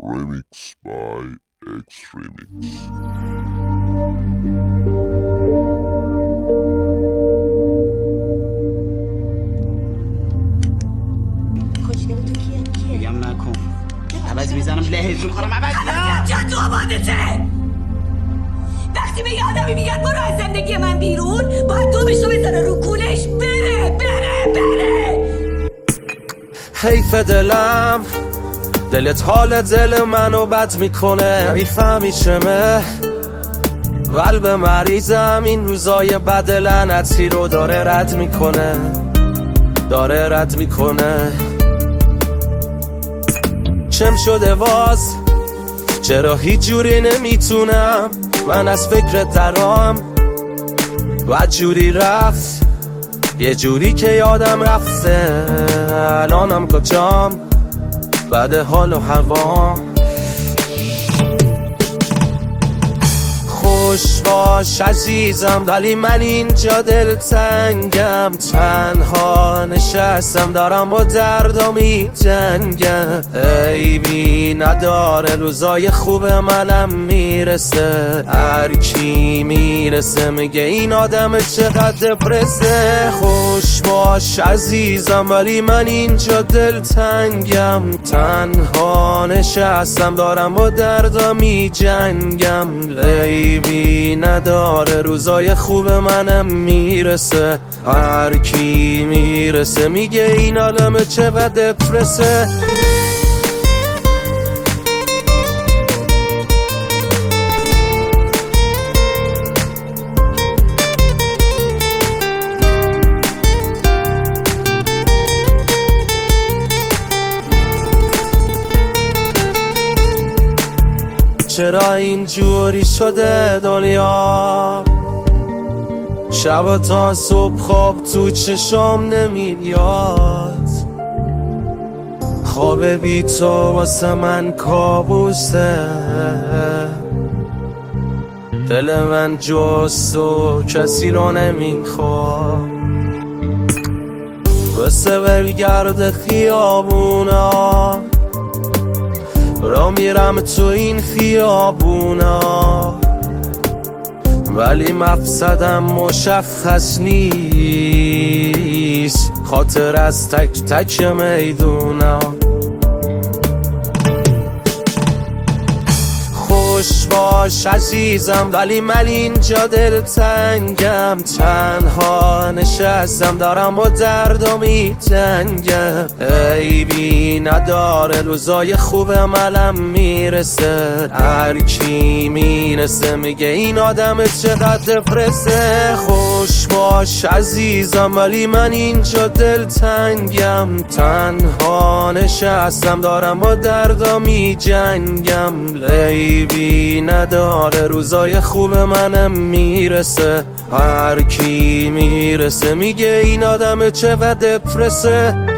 Remix by X Remix. خوشگل تو کیه؟ بگم نکن عوض میزنم لهج میکنم عوض جا تو آبادته. وقتی به یه آدمی میگن برو از زندگی من بیرون باید دومشو بزنه رو کولش بره. حیف دلت حال دل منو بد میکنه، میفهمی چمه؟ قلب مریضم این روزای بد لعنتی رو داره رد میکنه. چم شده واز چرا هیچ جوری نمیتونم من از فکر درام، بعد جوری رفت یه جوری که یادم رفته الانم کجام بعد حال و هوا. خوش باش عزیزم ولی من اینجا دلتنگم، تنها نشستم دارم با دردم میجنگم. عیبی نداره روزای خوب منم میرسه، هر کی میرسه میگه این آدم چقدر دپرسه. خوش باش عزیزم ولی من اینجا دلتنگم، تنها نشستم دارم با دردم میجنگم. عیبی نداره روزای خوب منم میرسه، هر کی میرسه میگه این عالم چه بد دپرسه. چرا اینجوری شده دنیا؟ شب تا صبح خواب تو چشم نمیاد، خواب بی تو واسه من کابوسه. دل من جز تو کسی رو نمیخواد، واسه برگرد خیابونا را میرم تو این خیابونا، ولی مقصدم مشخص نیست، خاطر از تک تک میدونا. خوش باش عزیزم ولی من اینجا دلتنگم، تنها نشستم دارم با دردم میجنگم. عیبی نداره روزای خوب منم میرسه، هر کی میرسه میگه این آدم چقدر دپرسه. خوش باش عزیزم ولی من اینجا دلتنگم، تنها نشستم دارم با دردم میجنگم. عیبی نداره روزای خوب منم میرسه، هر کی میرسه میگه این آدم چه بد دپرسه.